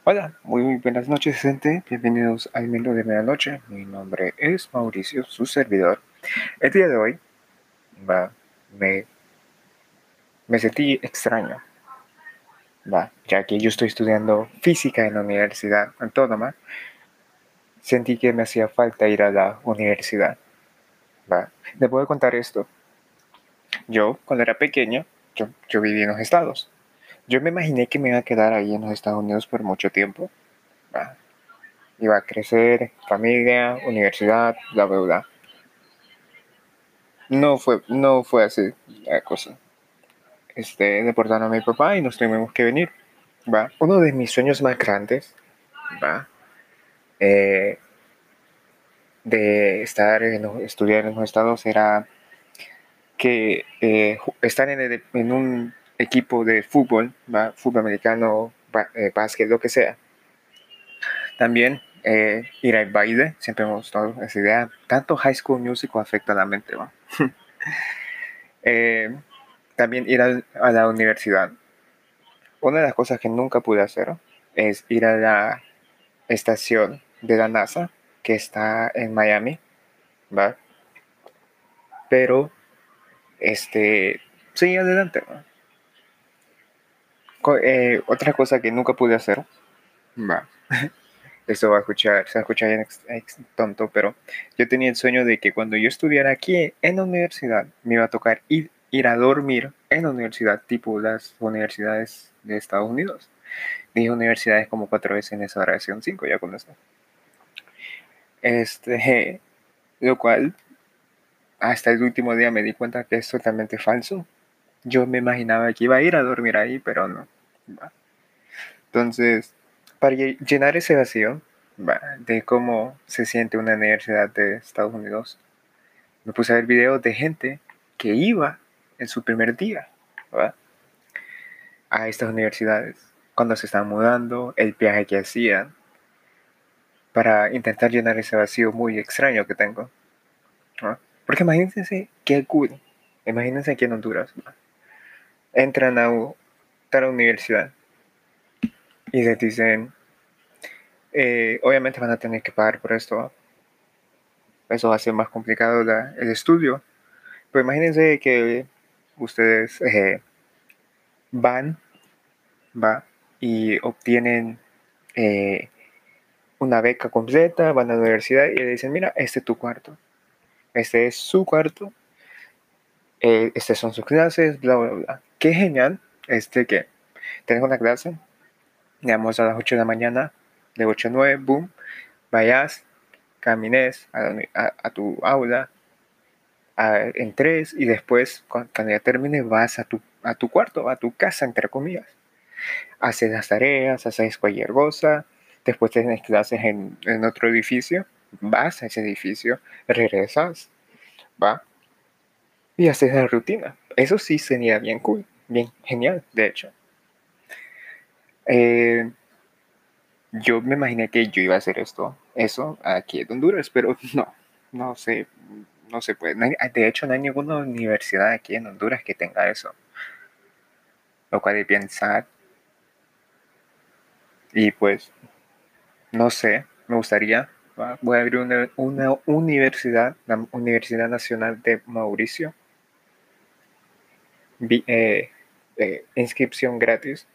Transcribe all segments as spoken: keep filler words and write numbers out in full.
Hola, muy buenas noches, gente. Bienvenidos al menú de medianoche. Mi nombre es Mauricio, su servidor. El día de hoy va, me, me sentí extraño, va, ya que yo estoy estudiando física en la Universidad Autónoma. Sentí que me hacía falta ir a la universidad. Va. Les voy a contar esto. Yo, cuando era pequeño, yo, yo viví en los Estados. Yo me imaginé que me iba a quedar ahí en los Estados Unidos por mucho tiempo. Va. Iba a crecer, familia, universidad, bla, bla, bla. No fue, no fue así la cosa. Este, deportaron a mi papá y nos tuvimos que venir. Va. Uno de mis sueños más grandes, va, eh, de estar en los, estudiar en los Estados era que eh, estar en, el, en, un equipo de fútbol, va, fútbol americano, ba, eh, básquet, lo que sea. También eh, ir al baile, siempre me gustó esa idea. Tanto High School Musical afecta a la mente, va. eh, también ir a, a la universidad. Una de las cosas que nunca pude hacer es ir a la estación de la NASA que está en Miami, ¿va? Pero, este, sí, adelante, ¿va? Eh, otra cosa que nunca pude hacer, ¿va? Esto va a escuchar, se va a escuchar bien ex, ex, tonto, pero yo tenía el sueño de que cuando yo estuviera aquí en la universidad, me iba a tocar ir, ir a dormir en la universidad, tipo las universidades de Estados Unidos. Dije universidades como cuatro veces en esa oración, cinco ya con eso. Este, lo cual, hasta el último día me di cuenta que es totalmente falso. Yo me imaginaba que iba a ir a dormir ahí, pero no. Va. Entonces, para llenar ese vacío, va, de cómo se siente una universidad de Estados Unidos, me puse a ver videos de gente que iba en su primer día, ¿va? A estas universidades, cuando se estaban mudando, el viaje que hacían, para intentar llenar ese vacío muy extraño que tengo, ¿no? Porque imagínense qué cool. Imagínense aquí en Honduras, ¿no? Entran a tal universidad y les dicen, eh, obviamente van a tener que pagar por esto, ¿no? Eso va a ser más complicado la, el estudio. Pero imagínense que ustedes eh, van, va, y obtienen eh, una beca completa, van a la universidad y le dicen, mira, este es tu cuarto, este es su cuarto, eh, estas son sus clases, bla, bla, bla. Qué genial, este que tenés una clase, digamos a las ocho de la mañana, de ocho a nueve, boom, vayas, camines a, a, a tu aula, a, entres y después, cuando, cuando ya termines, vas a tu, a tu cuarto, a tu casa, entre comillas. Haces las tareas, haces cualquier cosa, después tienes clases en, en otro edificio, vas a ese edificio, regresas, va, y haces la rutina. Eso sí sería bien cool, bien genial, de hecho. Eh, yo me imaginé que yo iba a hacer esto, eso, aquí en Honduras, pero no, no sé, no se puede. No hay, de hecho, no hay ninguna universidad aquí en Honduras que tenga eso. Lo cual es bien sad. Y pues, no sé, me gustaría, ¿va? Voy a abrir una, una universidad, la Universidad Nacional de Mauricio. Vi, eh, eh, inscripción gratis.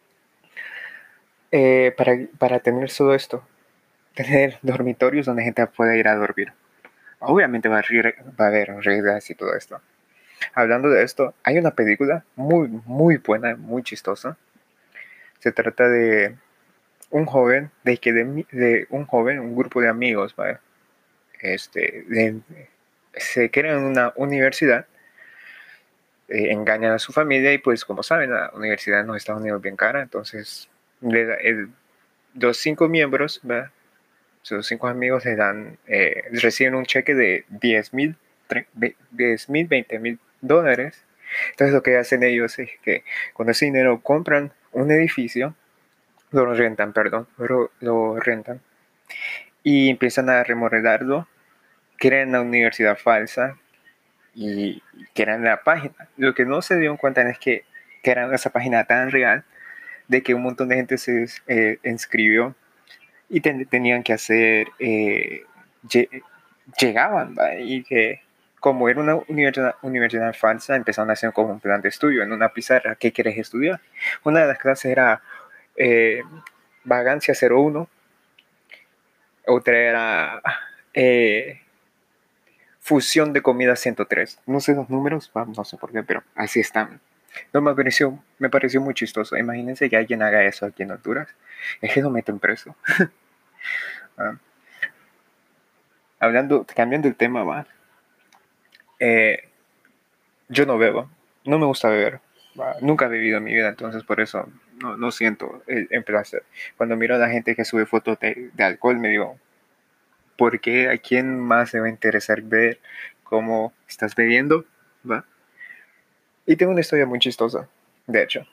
Eh, para, para tener todo esto, tener dormitorios donde gente pueda ir a dormir. Obviamente va a, va a haber reglas y todo esto. Hablando de esto, hay una película muy, muy buena, muy chistosa. Se trata de un joven, de que de, de un joven, un grupo de amigos, ¿vale? Este, de, se crean una universidad, eh, engañan a su familia y pues como saben, la universidad en los Estados Unidos es bien cara, entonces le, el, los cinco miembros, ¿verdad? Sus cinco amigos le dan, eh, reciben un cheque de diez mil, veinte mil dólares. Entonces lo que hacen ellos es que con ese dinero compran un edificio, lo rentan, perdón, lo, lo rentan y empiezan a remodelarlo, crean una universidad falsa y crean la página. Lo que no se dieron cuenta es que crean esa página tan real de que un montón de gente se eh, inscribió y ten, tenían que hacer, eh, llegaban, ¿va? Y que como era una universidad, universidad falsa, empezaron a hacer como un plan de estudio en una pizarra. ¿Qué quieres estudiar? Una de las clases era eh, vagancia cero uno, otra era eh, fusión de comida ciento tres. No sé los números, no sé por qué, pero así están. No, me pareció, me pareció muy chistoso. Imagínense que alguien haga eso aquí en Honduras. Es que lo meten preso. ah. Hablando, cambiando el tema, va. Eh, yo no bebo. No me gusta beber. ¿Va? Nunca he bebido en mi vida, entonces por eso no, no siento el, el placer. Cuando miro a la gente que sube fotos de, de alcohol, me digo, ¿por qué? ¿A quién más se va a interesar ver cómo estás bebiendo? ¿Va? Y tengo una historia muy chistosa, de hecho.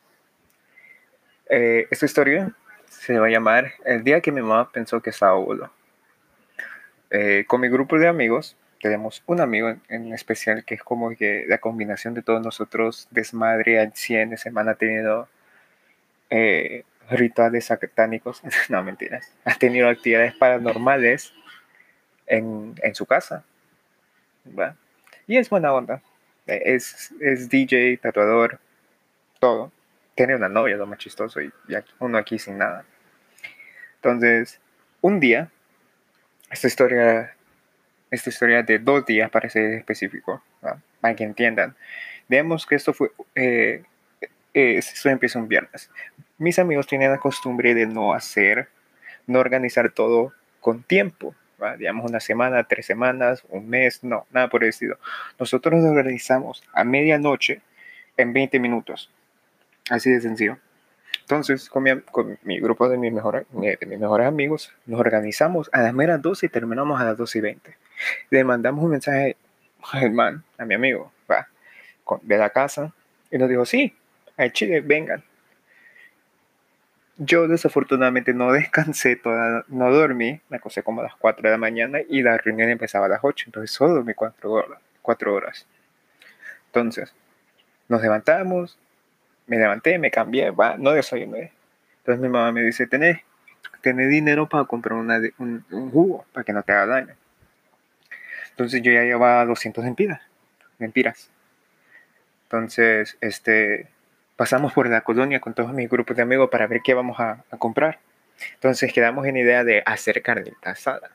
Eh, esta historia se va a llamar El día que mi mamá pensó que estaba bolo. Eh, con mi grupo de amigos, tenemos un amigo en, en especial que es como que la combinación de todos nosotros, desmadre al cien, de semana ha tenido eh, rituales satánicos, no mentiras, ha tenido actividades paranormales en, en su casa, ¿va? Y es buena onda, es, es D J, tatuador, todo. Tiene una novia, lo más chistoso, y, y uno aquí sin nada. Entonces, un día, esta historia, esta historia de dos días para ser específico, ¿no? Para que entiendan. Digamos que esto fue, eh, eh, esto empieza un viernes. Mis amigos tienen la costumbre de no hacer, no organizar todo con tiempo, ¿va? Digamos una semana, tres semanas, un mes, no, nada por el estilo. Nosotros lo organizamos a medianoche en veinte minutos, así de sencillo. Entonces, con mi, con mi grupo de mis, mejor, de mis mejores amigos, nos organizamos a las meras doce y terminamos a las doce y veinte. Le mandamos un mensaje al man, a mi amigo, va, con, de la casa, y nos dijo, sí, al Chile, vengan. Yo desafortunadamente no descansé, toda, no dormí, me acosté como a las cuatro de la mañana y la reunión empezaba a las ocho, entonces solo dormí cuatro horas. cuatro horas. Entonces, nos levantamos, me levanté, me cambié, va, no desayuné. Entonces mi mamá me dice, tenés, tenés dinero para comprar una, un, un jugo, para que no te haga daño. Entonces yo ya llevaba doscientos empiras, empiras. Entonces, este, pasamos por la colonia con todos mis grupos de amigos para ver qué vamos a, a comprar. Entonces quedamos en idea de hacer carnita asada.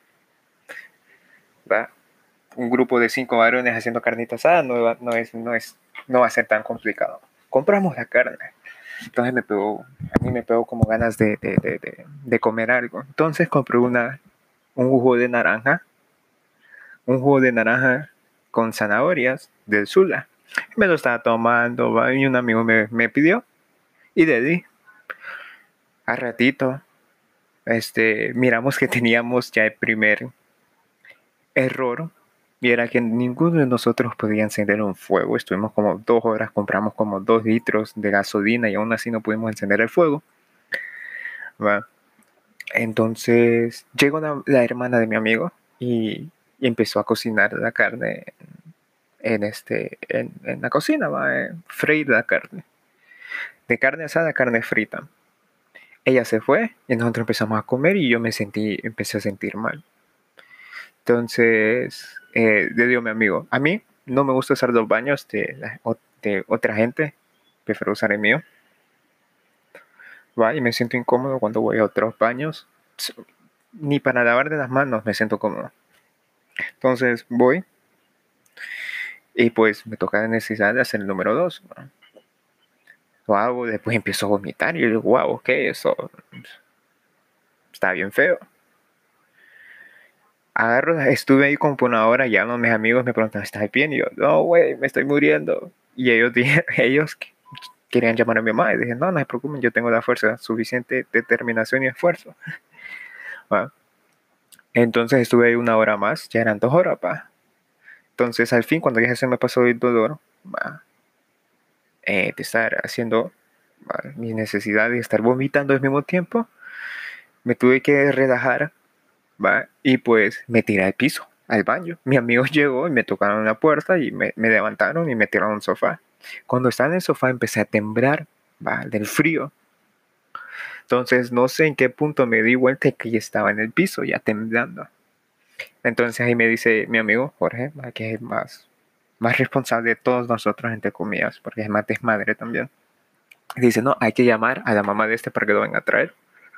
¿Va? Un grupo de cinco varones haciendo carnita asada no, va, no, es, no, es, no va a ser tan complicado. Compramos la carne. Entonces me pegó, a mí me pegó como ganas de, de, de, de, de comer algo. Entonces compré una, un jugo de naranja, un jugo de naranja con zanahorias del Zula. Me lo estaba tomando, ¿va? Y un amigo me, me pidió y le di. A ratito, este, miramos que teníamos ya el primer error y era que ninguno de nosotros podía encender un fuego. Estuvimos como dos horas, compramos como dos litros de gasolina y aún así no pudimos encender el fuego. ¿Va? Entonces llegó la, la hermana de mi amigo y, y empezó a cocinar la carne en, en, este, en, en la cocina, ¿va? En freír la carne. De carne asada a carne frita. Ella se fue y nosotros empezamos a comer y yo me sentí, empecé a sentir mal. Entonces, eh, le digo a mi amigo, a mí no me gusta usar los baños de, de otra gente, prefiero usar el mío. Va, y me siento incómodo cuando voy a otros baños. Ni para lavar de las manos me siento cómodo. Entonces voy y pues me toca la necesidad de hacer el número dos. ¿no? Lo hago, después empiezo a vomitar y yo digo, wow, ¿qué es eso? Está bien feo. Agarro, estuve ahí como por una hora, ya uno de mis amigos me preguntan, ¿estás bien? Y yo, no, güey, me estoy muriendo. Y ellos, ellos querían llamar a mi mamá y dije, no, no se preocupen, yo tengo la fuerza suficiente, determinación y esfuerzo. ¿Va? Entonces estuve ahí una hora más, ya eran dos horas, pa. Entonces al fin, cuando ya se me pasó el dolor, ¿va? Eh, de estar haciendo ¿va? mis necesidades y estar vomitando al mismo tiempo, me tuve que relajar. ¿Va? Y pues me tiré al piso, al baño. Mi amigo llegó y me tocaron la puerta y me, me levantaron y me tiraron al sofá. Cuando estaba en el sofá empecé a temblar, ¿va? Del frío. Entonces no sé en qué punto me di vuelta y que ya estaba en el piso, ya temblando. Entonces ahí me dice mi amigo Jorge, que es más, más responsable de todos nosotros, entre comillas, porque es más desmadre también. Dice, no, hay que llamar a la mamá de este para que lo venga a traer.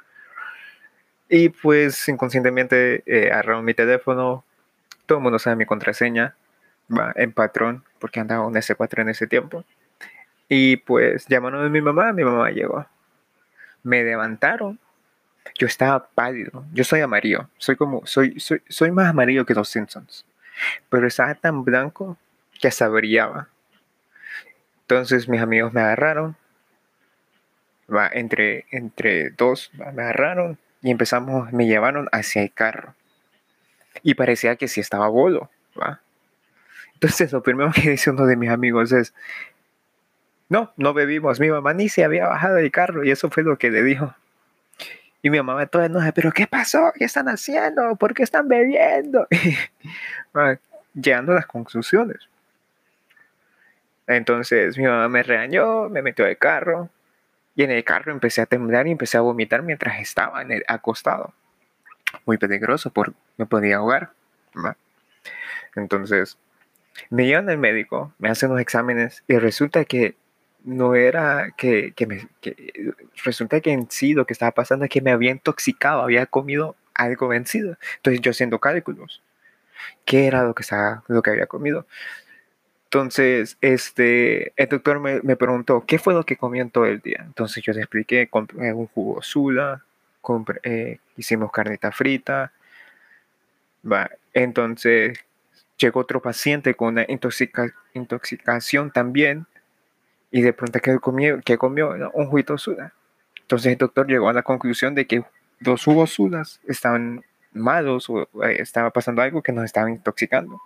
Y pues inconscientemente eh, agarró mi teléfono, todo el mundo sabe mi contraseña, va en patrón, porque andaba un ese cuatro en ese tiempo. Y pues llamaron a mi mamá, mi mamá llegó. Me levantaron, yo estaba pálido, yo soy amarillo, soy como, soy, soy, soy más amarillo que los Simpsons, pero estaba tan blanco que hasta brillaba. Entonces mis amigos me agarraron, va, entre, entre dos, va, me agarraron y empezamos, me llevaron hacia el carro. Y parecía que sí estaba bolo, va. Entonces lo primero que dice uno de mis amigos es, no, no bebimos, mi mamá ni se había bajado del carro y eso fue lo que le dijo. Y mi mamá toda enojada, pero ¿qué pasó? ¿Qué están haciendo? ¿Por qué están bebiendo? Va, llegando a las conclusiones. Entonces mi mamá me regañó, me metió al carro y en el carro empecé a temblar y empecé a vomitar mientras estaba en el acostado. Muy peligroso, porque me podía ahogar. ¿Va? Entonces me llevan al médico, me hacen los exámenes y resulta que no era que, que, me, que resulta que en sí lo que estaba pasando es que me había intoxicado, había comido algo vencido. Entonces yo haciendo cálculos, ¿qué era lo que, estaba, lo que había comido? Entonces, este, el doctor me, me preguntó, ¿qué fue lo que comí en todo el día? Entonces yo le expliqué, compré un jugo Sula, compré, eh, hicimos carnita frita, va. Entonces llegó otro paciente con una intoxica, intoxicación también, y de pronto, ¿qué comió? ¿Qué comió? ¿No? Un juguito Sula. Entonces el doctor llegó a la conclusión de que los jugos Sulas estaban malos o eh, estaba pasando algo que nos estaba intoxicando.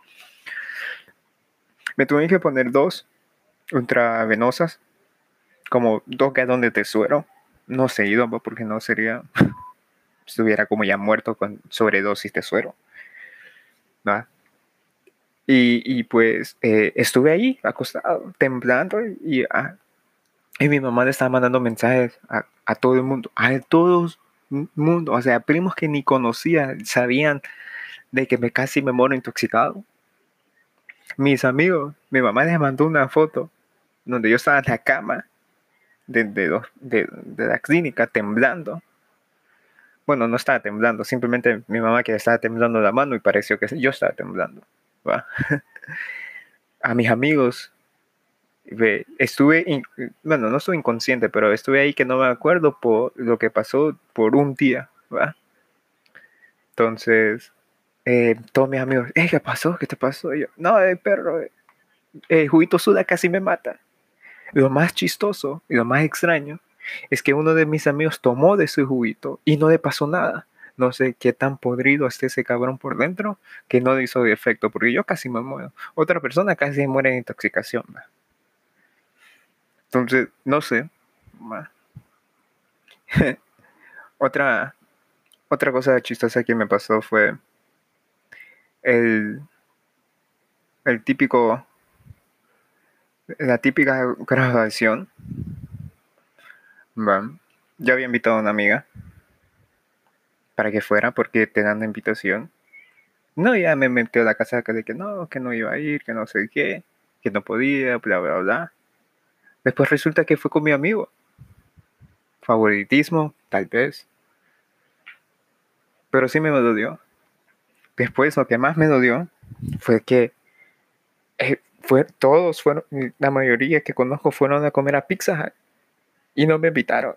Me tuve que poner dos ultravenosas, como dos galones de suero, no seguido, porque no sería, estuviera como ya muerto con sobredosis de suero, ¿no? Y, y pues eh, estuve ahí acostado, temblando, y, ah, y mi mamá le estaba mandando mensajes a, a todo el mundo, a todo el mundo, o sea, primos que ni conocía, sabían de que me casi me muero intoxicado. Mis amigos, mi mamá les mandó una foto donde yo estaba en la cama de, de, de, de la clínica temblando. Bueno, no estaba temblando, simplemente mi mamá que estaba temblando la mano y pareció que yo estaba temblando. ¿Va? A mis amigos, ve, estuve, in, bueno, no estuve inconsciente, pero estuve ahí que no me acuerdo por lo que pasó por un día. ¿Va? Entonces, eh, todos mis amigos, eh, ¿qué pasó? ¿Qué te pasó? Y yo, no, el perro, el eh, juguito Suda casi me mata. Y lo más chistoso y lo más extraño es que uno de mis amigos tomó de su juguito y no le pasó nada. No sé qué tan podrido esté ese cabrón por dentro que no le hizo efecto, porque yo casi me muero. Otra persona casi muere de intoxicación. ¿Va? Entonces, no sé. otra, otra cosa chistosa que me pasó fue el, el típico, la típica graduación. ¿Va? Yo había invitado a una amiga para que fuera porque te dan la invitación. No, ya me metió a la casa de que no, que no iba a ir, que no sé qué, que no podía, bla, bla, bla. Después resulta que fue con mi amigo. Favoritismo, tal vez. Pero sí me dolió. Después lo que más me dolió fue que eh, fue, todos fueron, la mayoría que conozco fueron a comer a Pizza Hut y no me invitaron.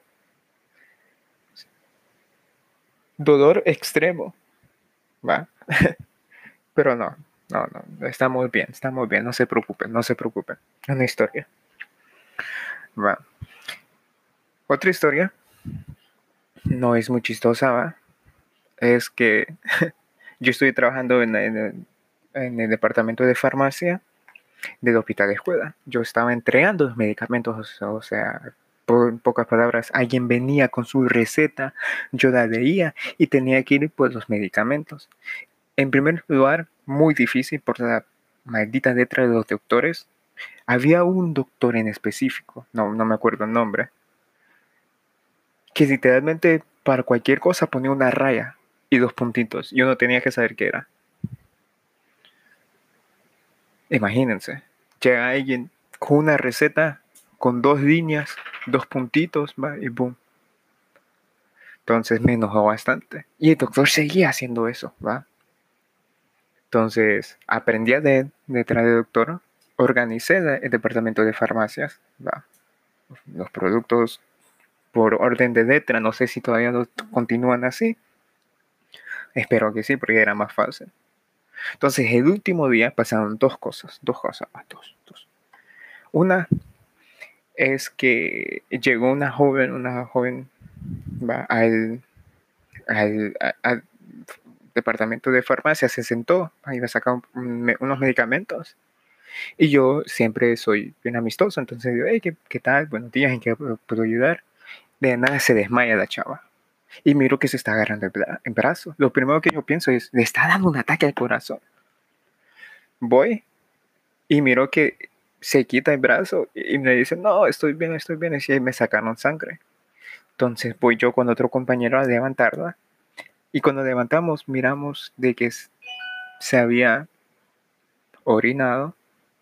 Dolor extremo, ¿va? Pero no, no, no, estamos bien, estamos bien, no se preocupen, no se preocupen. Es una historia. Va. Otra historia, no es muy chistosa, ¿va? Es que yo estoy trabajando en, en, el, en el departamento de farmacia del hospital de escuela. Yo estaba entregando los medicamentos, o sea, por en pocas palabras, alguien venía con su receta, yo la leía y tenía que ir por los medicamentos. En primer lugar, muy difícil por la maldita letra de los doctores. Había un doctor en específico, no, no me acuerdo el nombre, que literalmente para cualquier cosa ponía una raya y dos puntitos. Yo no tenía que saber qué era. Imagínense, llega alguien con una receta con dos líneas, dos puntitos, va, y boom. Entonces me enojó bastante. Y el doctor seguía haciendo eso, ¿va? Entonces aprendí de él, detrás del doctor, organicé el departamento de farmacias, ¿va? Los productos por orden de letra, no sé si todavía lo continúan así. Espero que sí, porque era más fácil. Entonces el último día pasaron dos cosas, dos cosas, dos, dos. Una es que llegó una joven, una joven, ¿va? al, al, al departamento de farmacia, se sentó, iba a sacar un, unos medicamentos. Y yo siempre soy bien amistoso, entonces digo, hey, ¿qué, qué tal? Buenos días, ¿en qué puedo ayudar? De nada se desmaya la chava. Y miro que se está agarrando el, bra el brazo. Lo primero que yo pienso es, le está dando un ataque al corazón. Voy y miro que se quita el brazo y me dice, no, estoy bien, estoy bien. Y me sacaron sangre. Entonces voy yo con otro compañero a levantarla. Y cuando levantamos, miramos de que se había orinado,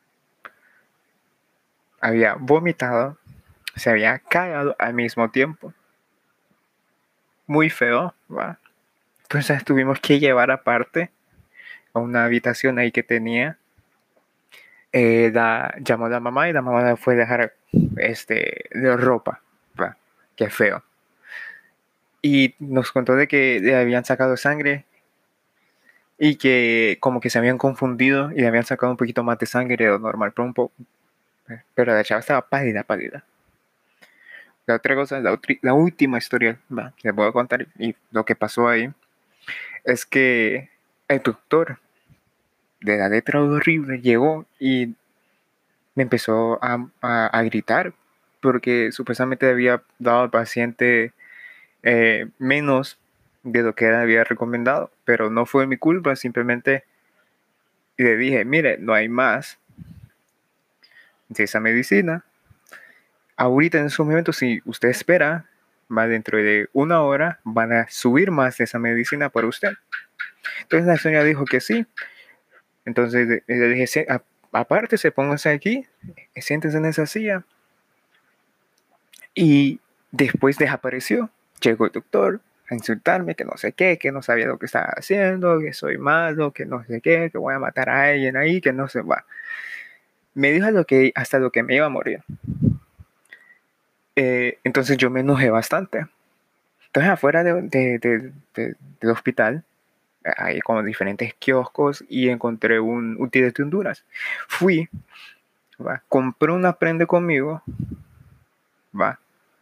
había vomitado, se había cagado al mismo tiempo. Muy feo, ¿va? Entonces tuvimos que llevar aparte a una habitación ahí que tenía. Eh, la, llamó a la mamá y la mamá la fue a dejar este, de ropa, ¿va? Qué feo. Y nos contó de que le habían sacado sangre y que como que se habían confundido y le habían sacado un poquito más de sangre de lo normal, pero un poco. Pero la chava estaba pálida, pálida. La otra cosa, la, la última historia, ¿va? Que les voy a contar y lo que pasó ahí es que el doctor de la letra horrible llegó y me empezó a, a, a gritar porque supuestamente había dado al paciente eh, menos de lo que él había recomendado, pero no fue mi culpa, simplemente le dije, mire, no hay más de esa medicina. Ahorita en esos momentos, si usted espera, va dentro de una hora, van a subir más de esa medicina para usted. Entonces la señora dijo que sí. Entonces le dije, aparte, se póngase aquí, siéntese en esa silla. Y después desapareció. Llegó el doctor a insultarme, que no sé qué, que no sabía lo que estaba haciendo, que soy malo, que no sé qué, que voy a matar a alguien ahí, que no se va. Me dijo lo que, hasta lo que me iba a morir. Eh, entonces yo me enojé bastante. Entonces afuera de, de, de, de, del hospital hay como diferentes kioscos y encontré un útiles de Honduras. Fui, ¿va? Compré un Aprende Conmigo, ¿va?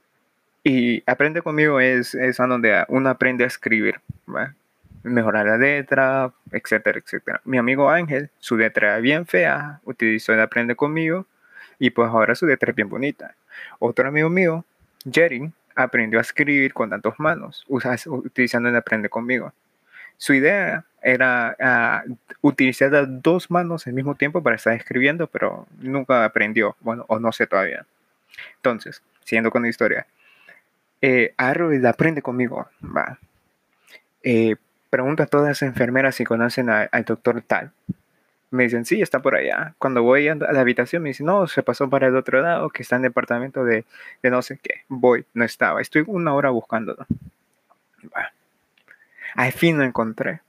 Y Aprende Conmigo es, es a donde uno aprende a escribir, ¿va? Mejorar la letra, etcétera, etcétera. Mi amigo Ángel, su letra era bien fea, utilizó el Aprende Conmigo y pues ahora su letra es bien bonita. Otro amigo mío, Jerry, aprendió a escribir con las dos manos, utilizando el Aprende Conmigo. Su idea era uh, utilizar las dos manos al mismo tiempo para estar escribiendo, pero nunca aprendió, bueno, o no sé todavía. Entonces, siguiendo con la historia, eh, Arrow Aprende Conmigo, va. Eh, pregunta a todas las enfermeras si conocen a, al doctor tal. Me dicen, sí, está por allá. Cuando voy a la habitación me dicen, no, se pasó para el otro lado, que está en el departamento de, de no sé qué. Voy, no estaba. Estoy una hora buscándolo. Va. Al fin lo encontré.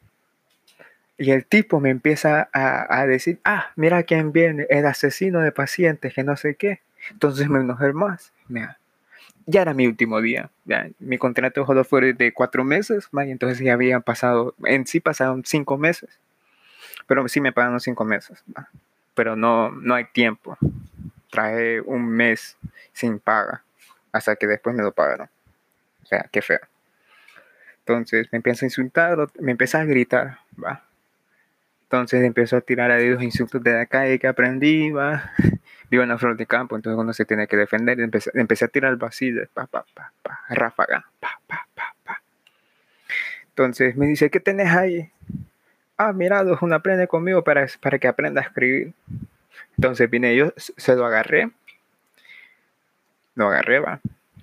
Y el tipo me empieza a, a decir, ah, mira quién viene, el asesino de pacientes, que no sé qué. Entonces me enojé más. Mira, ya era mi último día. Ya, mi contrato solo fue de cuatro meses, y entonces ya habían pasado, en sí pasaron cinco meses. Pero sí me pagaron cinco meses. ¿Va? Pero no, no hay tiempo. Traje un mes sin paga hasta que después me lo pagaron. O sea, qué feo. Entonces me empieza a insultar, me empieza a gritar, va. Entonces empezó a tirar a los insultos de la calle que aprendí, va. Vivo en la flor de campo, entonces uno se tiene que defender. Empecé, empecé a tirar vacío, pa, pa, pa, pa, ráfaga, pa, pa, pa, pa. Entonces me dice, ¿qué tenés ahí? Ah, mira, un aprende conmigo para, para que aprenda a escribir. Entonces vine yo, se lo agarré, lo agarré, va.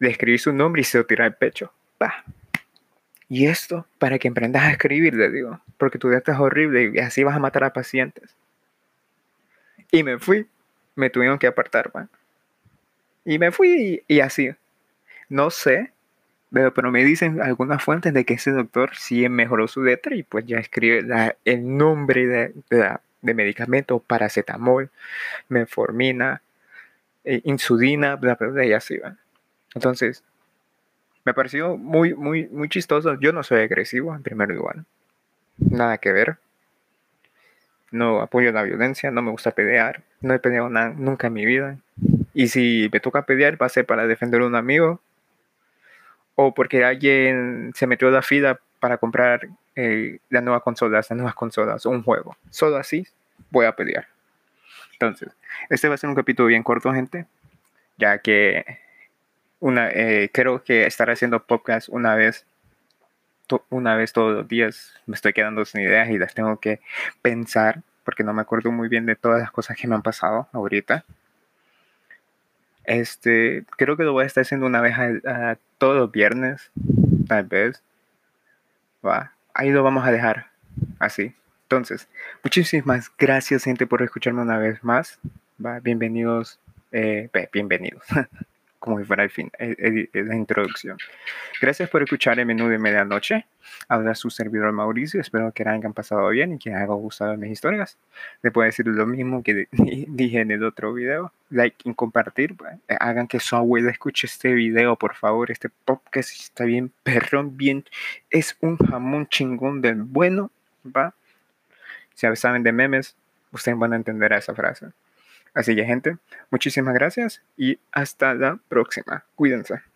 de escribir su nombre y se lo tira al pecho. ¡Pah! Y esto para que aprendas a escribir, le digo, porque tu dieta es horrible y así vas a matar a pacientes. Y me fui, me tuvieron que apartar, man. Y me fui y, y así. No sé, pero, pero me dicen algunas fuentes de que ese doctor sí mejoró su letra y pues ya escribe la, el nombre de, de, de medicamento, paracetamol, metformina, eh, insulina, bla, bla, bla, y así va. Entonces, me pareció muy, muy, muy chistoso. Yo no soy agresivo, en primer lugar. Nada que ver. No apoyo la violencia, no me gusta pelear. No he peleado nada, nunca en mi vida. Y si me toca pelear, va a ser para defender a un amigo o porque alguien se metió a la fila para comprar eh, las nuevas consolas, las nuevas consolas o un juego. Solo así voy a pelear. Entonces, este va a ser un capítulo bien corto, gente, ya que una, eh, creo que estar haciendo podcast una vez, to, una vez todos los días me estoy quedando sin ideas y las tengo que pensar porque no me acuerdo muy bien de todas las cosas que me han pasado ahorita. Este, creo que lo voy a estar haciendo una vez a, a todos los viernes, tal vez. Va, ahí lo vamos a dejar así. Entonces, muchísimas gracias, gente, por escucharme una vez más. Va, bienvenidos, eh, bienvenidos, como si fuera el fin, el, el, el, la introducción. Gracias por escuchar el menú de medianoche. Habla su servidor Mauricio. Espero que la hayan pasado bien y que les haya gustado mis historias. Les puedo decir lo mismo que dije en el otro video. Like y compartir. Hagan que su abuela escuche este video, por favor. Este podcast está bien perrón, bien. Es un jamón chingón del bueno. ¿Va? Si saben de memes, ustedes van a entender a esa frase. Así que, gente, muchísimas gracias y hasta la próxima. Cuídense.